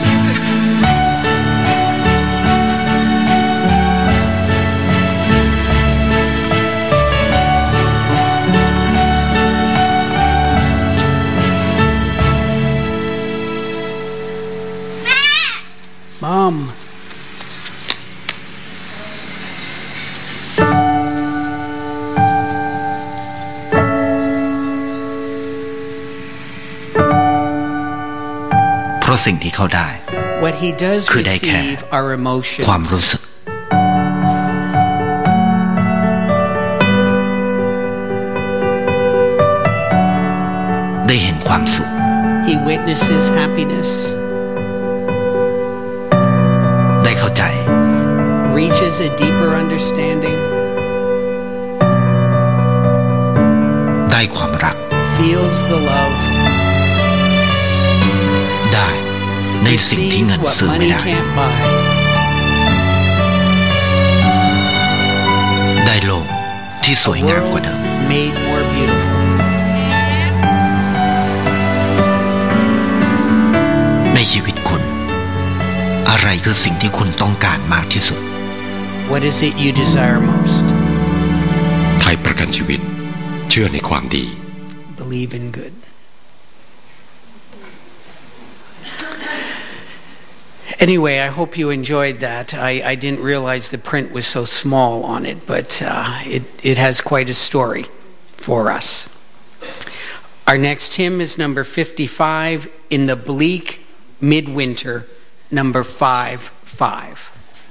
Mom. เพราะสิ่งที่เขาได้ What he does คือได้แค่ receive are emotions. ความรู้สึกได้เห็นความสุข He witnesses happiness. ได้เข้าใจ Reaches a deeper understanding. ได้ความรัก Feels the love. ได้ในสิ่งที่ Receives เงิน what ซื้อไม่ money ได้ can't buy. ได้โลกที่สวยงามกว่าเดิม Made more beautiful. ในชีวิตคุณอะไรคือสิ่งที่คุณต้องการมากที่สุด What is it you desire most? ไทยประกันชีวิตเชื่อในความดี Believe in good. Anyway, I hope you enjoyed that. I didn't realize the print was so small on it, but it has quite a story for us. Our next hymn is number 55, In the Bleak Midwinter, number 5-5.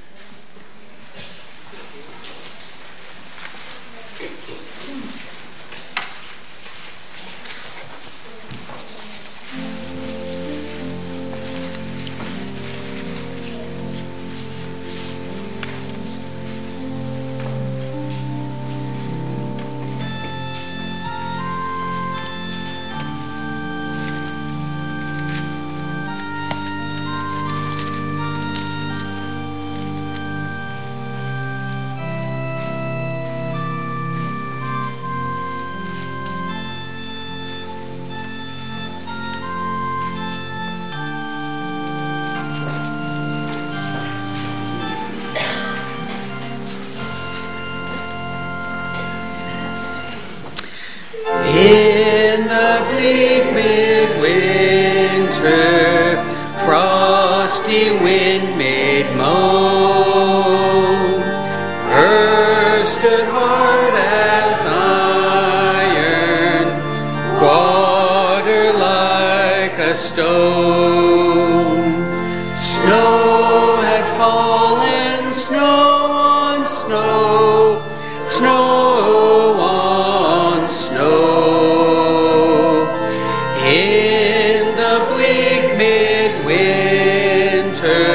In the bleak midwinter, frosty wind made moan, her stood hard as iron, water like a stone. Snow had fallen, snow on snow, snow on snow. In the bleak midwinter,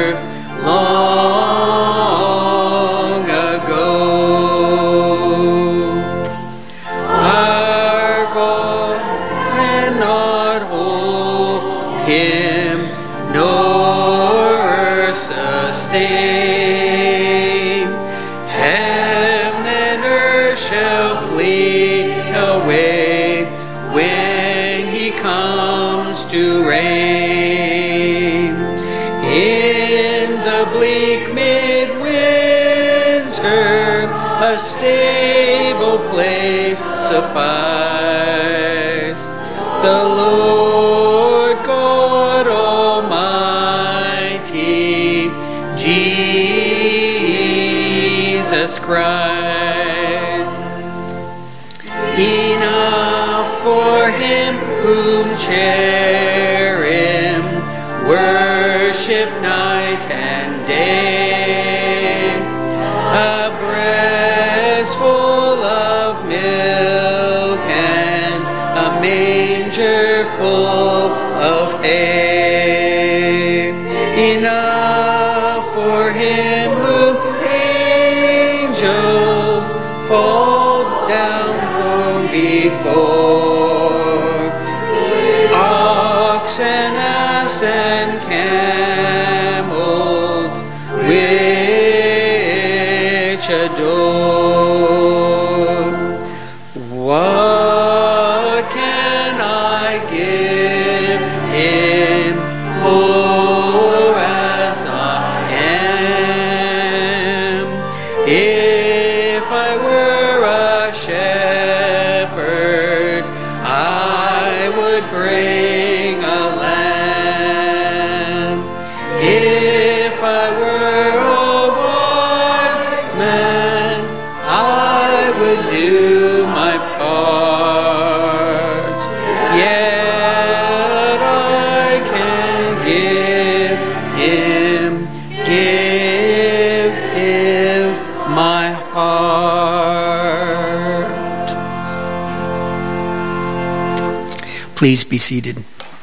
long ago. Our God cannot hold him, nor sustain. Heaven and earth shall flee away when he comes to reign. In the bleak midwinter, a stable place suffice. The Lord God Almighty, Jesus Christ. Enough for him whom cherub worship night and day. enough for him whom angels fall down from before. Ox and ass and camels which adore. What can I give him? Poor as I am. If I were a shepherd, I would bring a lamb. If I were a wise man, I would do my part. Yet I can give him my heart. Please be seated.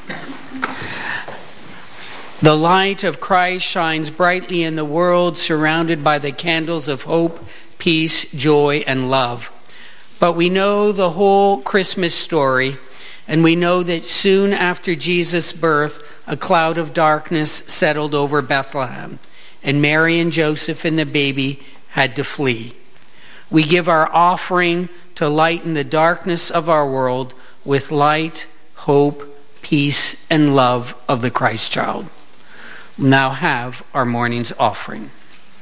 The light of Christ shines brightly in the world, surrounded by the candles of hope, peace, joy, and love. But we know the whole Christmas story, and we know that soon after Jesus' birth, a cloud of darkness settled over Bethlehem, and Mary and Joseph and the baby had to flee. We give our offering to lighten the darkness of our world with light, hope, peace, and love of the Christ child. Now have our morning's offering.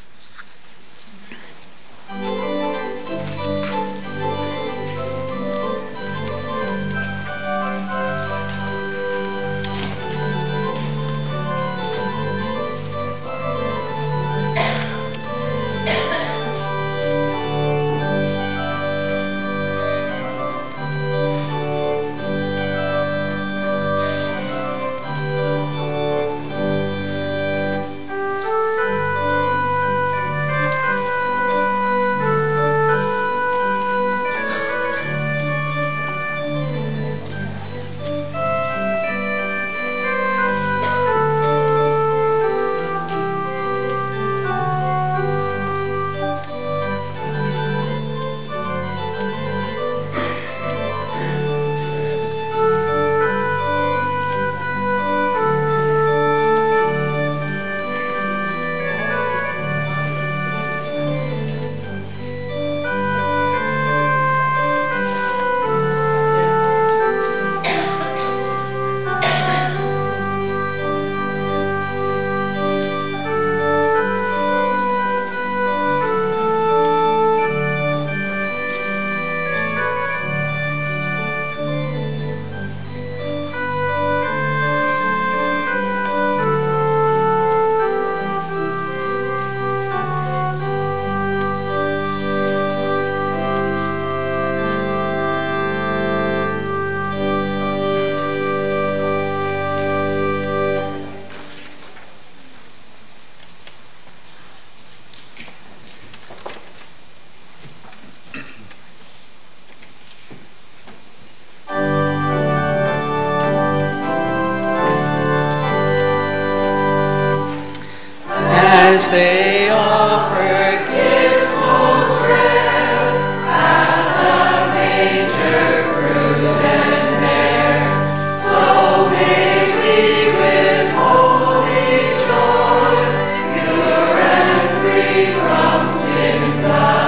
As they offer gifts most rare at the manger, fruit and bare, so may we with holy joy, pure and free from sins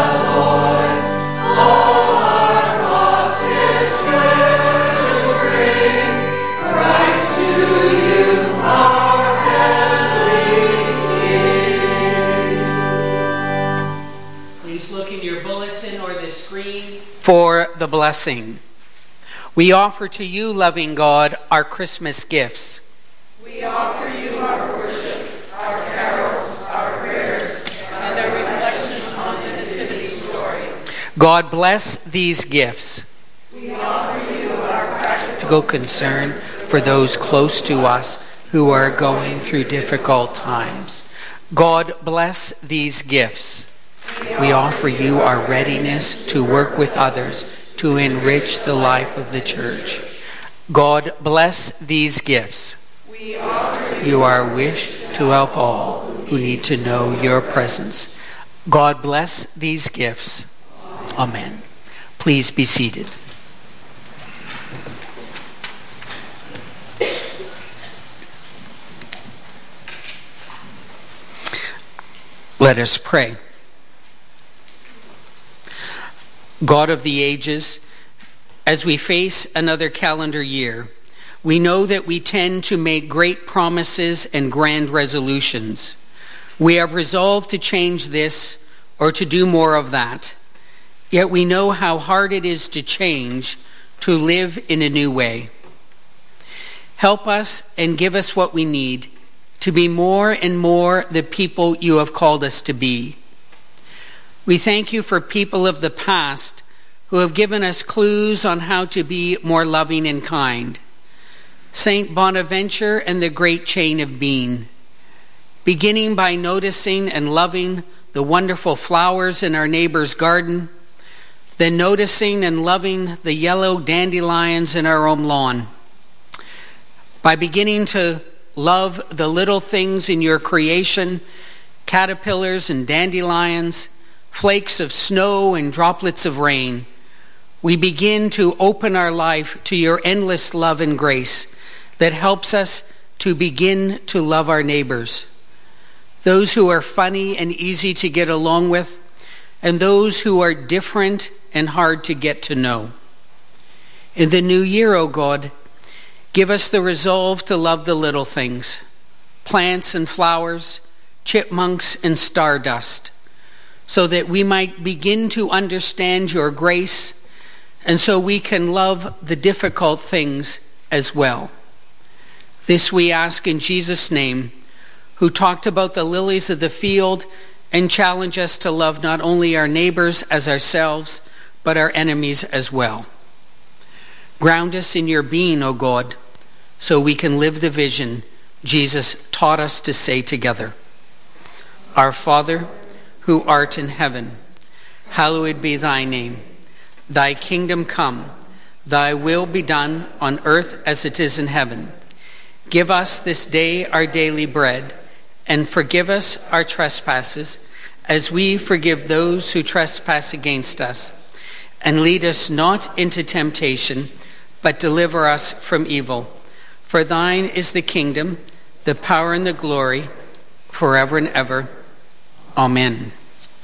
alloy, all our costest treasures bring, Christ to you, our heavenly for the blessing. We offer to you, loving God, our Christmas gifts. We offer you our worship, our carols, our prayers, and a reflection on the Nativity story. God bless these gifts. We offer you our practical concern for those close to us who are going through difficult times. God bless these gifts. We offer you our readiness to work with others to enrich the life of the church. God bless these gifts. We offer you you are wished to help all who need to know your presence. God bless these gifts. Amen. Please be seated. Let us pray. God of the ages, as we face another calendar year, we know that we tend to make great promises and grand resolutions. We have resolved to change this or to do more of that. Yet we know how hard it is to change, to live in a new way. Help us and give us what we need to be more and more the people you have called us to be. We thank you for people of the past who have given us clues on how to be more loving and kind. Saint Bonaventure and the great chain of being, beginning by noticing and loving the wonderful flowers in our neighbor's garden, then noticing and loving the yellow dandelions in our own lawn, by beginning to love the little things in your creation, caterpillars and dandelions, flakes of snow and droplets of rain. We begin to open our life to your endless love and grace that helps us to begin to love our neighbors, those who are funny and easy to get along with, and those who are different and hard to get to know. In the new year, O God, give us the resolve to love the little things, plants and flowers, chipmunks and stardust, so that we might begin to understand your grace, and so we can love the difficult things as well. This we ask in Jesus' name, who talked about the lilies of the field and challenged us to love not only our neighbors as ourselves, but our enemies as well. Ground us in your being, O God, so we can live the vision Jesus taught us to say together. Our Father, who art in heaven, hallowed be thy name. Thy kingdom come, thy will be done on earth as it is in heaven. Give us this day our daily bread, and forgive us our trespasses, as we forgive those who trespass against us. And lead us not into temptation, but deliver us from evil. For thine is the kingdom, the power and the glory, forever and ever. Amen.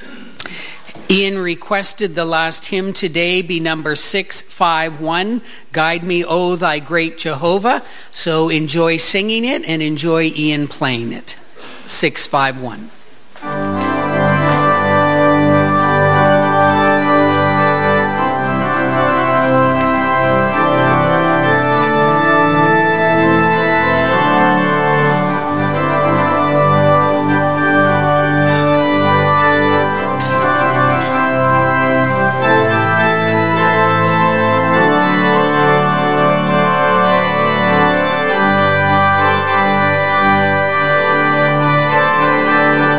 Ian requested the last hymn today be number 651, Guide Me, O Thy Great Jehovah. So enjoy singing it and enjoy Ian playing it. 651. Thank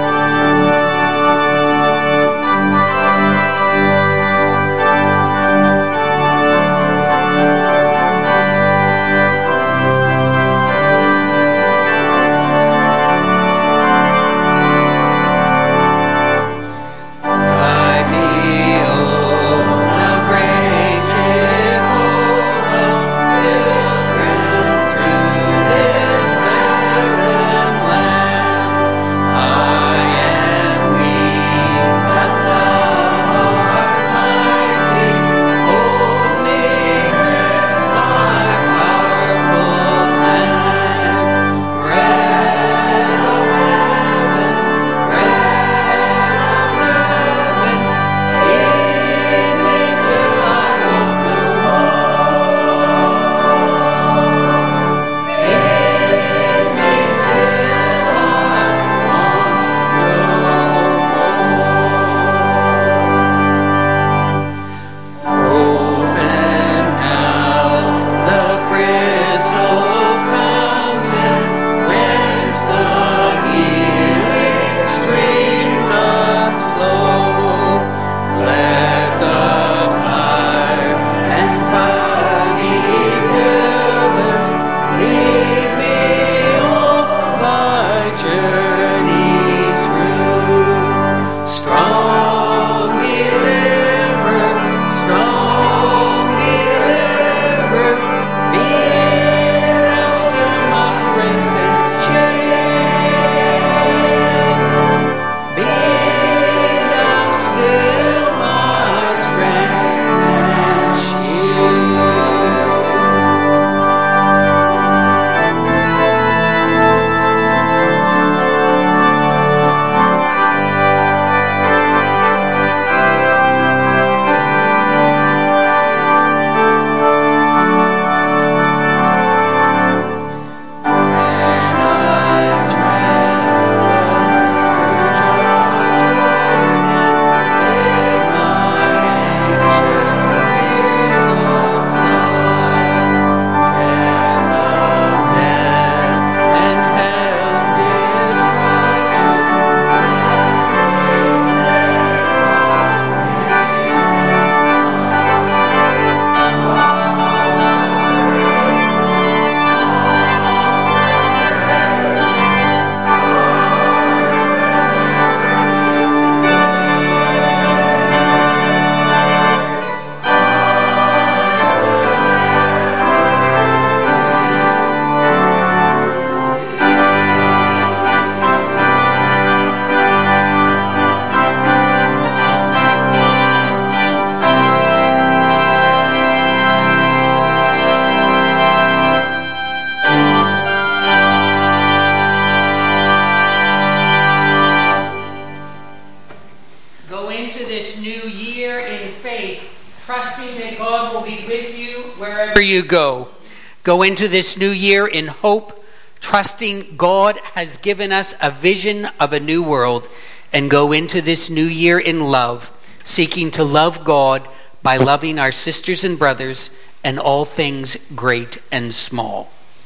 trusting that God will be with you wherever you go. Go into this new year in hope, trusting God has given us a vision of a new world, and go into this new year in love, seeking to love God by loving our sisters and brothers and all things great and small.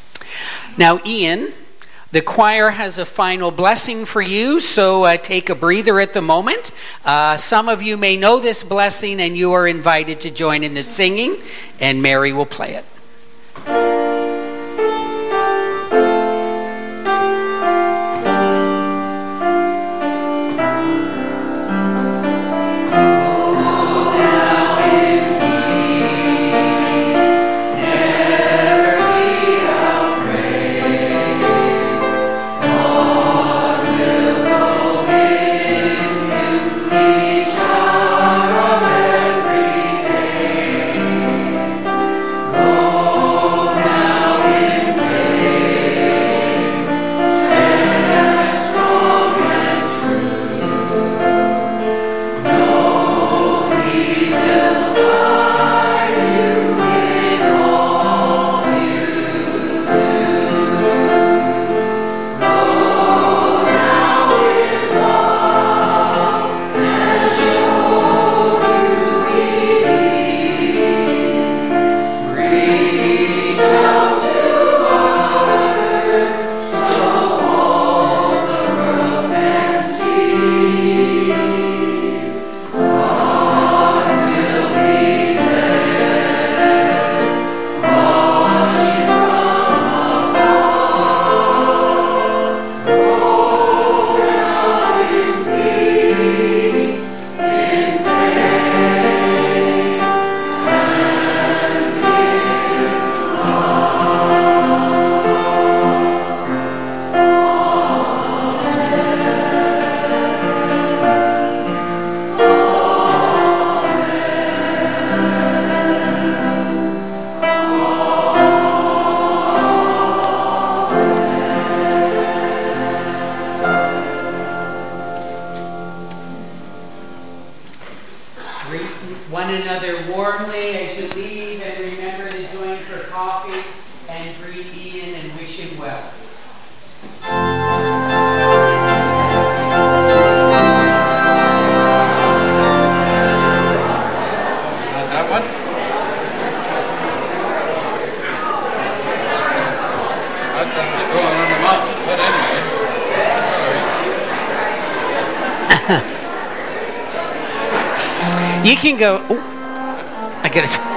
Now, Ian, the choir has a final blessing for you, so take a breather at the moment. Some of you may know this blessing, and you are invited to join in the singing, and Mary will play it. You can go. Oh, I got it.